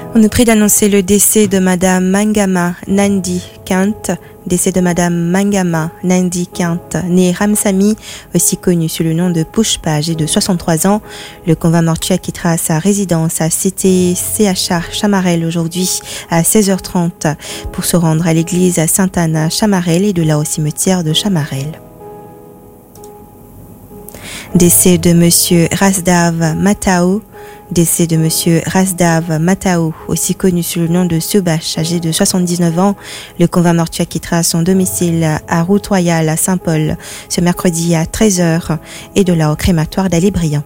On nous prie d'annoncer le décès de Madame Mangama Nandi Kant, décès de Madame Mangama Nandi Kant, née Ramsamy, aussi connue sous le nom de Pushpa, âgée de 63 ans. Le convoi mortuaire quittera sa résidence à CTCHR Chamarel aujourd'hui à 16h30 pour se rendre à l'église à Sainte-Anne Chamarel et de là au cimetière de Chamarel. Décès de Monsieur Rasdav Matao, décès de Monsieur Rasdav Matao, aussi connu sous le nom de Subhash, âgé de 79 ans. Le convoi mortuaire quittera son domicile à Route Royale à Saint-Paul ce mercredi à 13h et de là au crématoire d'Ali-Briand.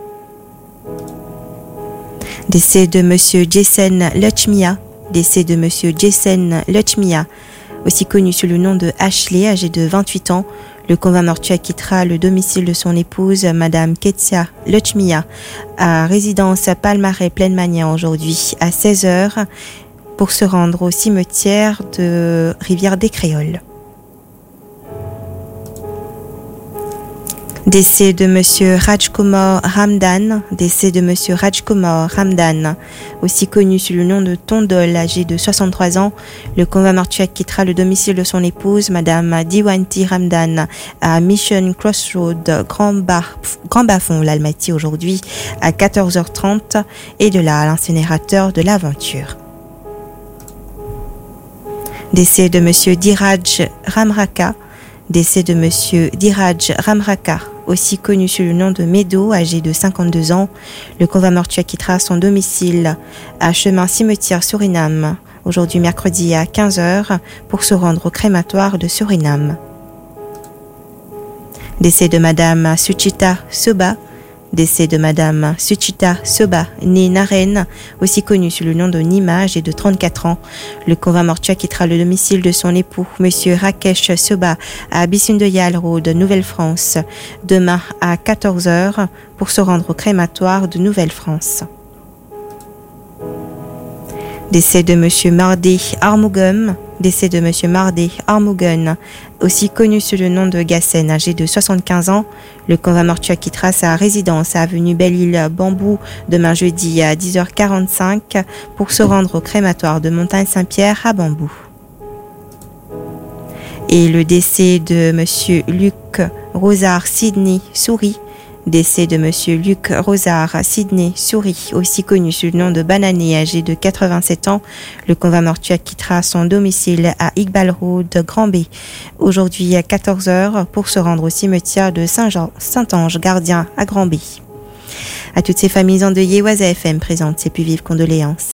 Décès de Monsieur Jason Lutchmia, décès de Monsieur Jason Lutchmia, aussi connu sous le nom de Ashley, âgé de 28 ans. Le convoi mortuaire quittera le domicile de son épouse, Madame Ketsia Lutchmia, à résidence à Palmarais Pleine-Magnan aujourd'hui à 16h pour se rendre au cimetière de Rivière-des-Créoles. Décès de Monsieur Rajkumar Ramdan, décès de Monsieur Rajkumar Ramdan, aussi connu sous le nom de Tondol, âgé de 63 ans. Le convoi mortuaire quittera le domicile de son épouse, Madame Diwanti Ramdan, à Mission Crossroad, Grand Bafon, l'Almaty aujourd'hui à 14h30 et de là à l'incinérateur de l'Aventure. Décès de Monsieur Diraj Ramraka, décès de Monsieur Diraj Ramraka, aussi connu sous le nom de Medo, âgé de 52 ans. Le convoi mortuaire quittera son domicile à Chemin Cimetière Suriname, aujourd'hui mercredi à 15h, pour se rendre au crématoire de Suriname. Décès de Madame Suchita Soba, décès de Madame Suchita Soba, née Naren, aussi connue sous le nom de Nima, âgée de 34 ans. Le convoi mortuaire quittera le domicile de son époux, Monsieur Rakesh Soba, à Bissundoyal Road, Nouvelle-France, demain à 14h pour se rendre au crématoire de Nouvelle-France. Décès de Monsieur Mardi Armugum, décès de Monsieur Mardi Armugun, aussi connu sous le nom de Gassen, âgé de 75 ans. Le convoi mortuaire quittera sa résidence à avenue Belle-Île Bambou demain jeudi à 10h45 pour se rendre au crématoire de Montagne-Saint-Pierre à Bambou. Et le décès de Monsieur Luc Rosard Sidney Souris, décès de Monsieur Luc Rosard Sidney Souris, aussi connu sous le nom de Banané, âgé de 87 ans. Le convoi mortuaire quittera son domicile à Iqbal Road, Grand-B, aujourd'hui à 14h pour se rendre au cimetière de Saint-Ange Gardien à Grand-B. À toutes ces familles endeuillées, Oise FM présente ses plus vives condoléances.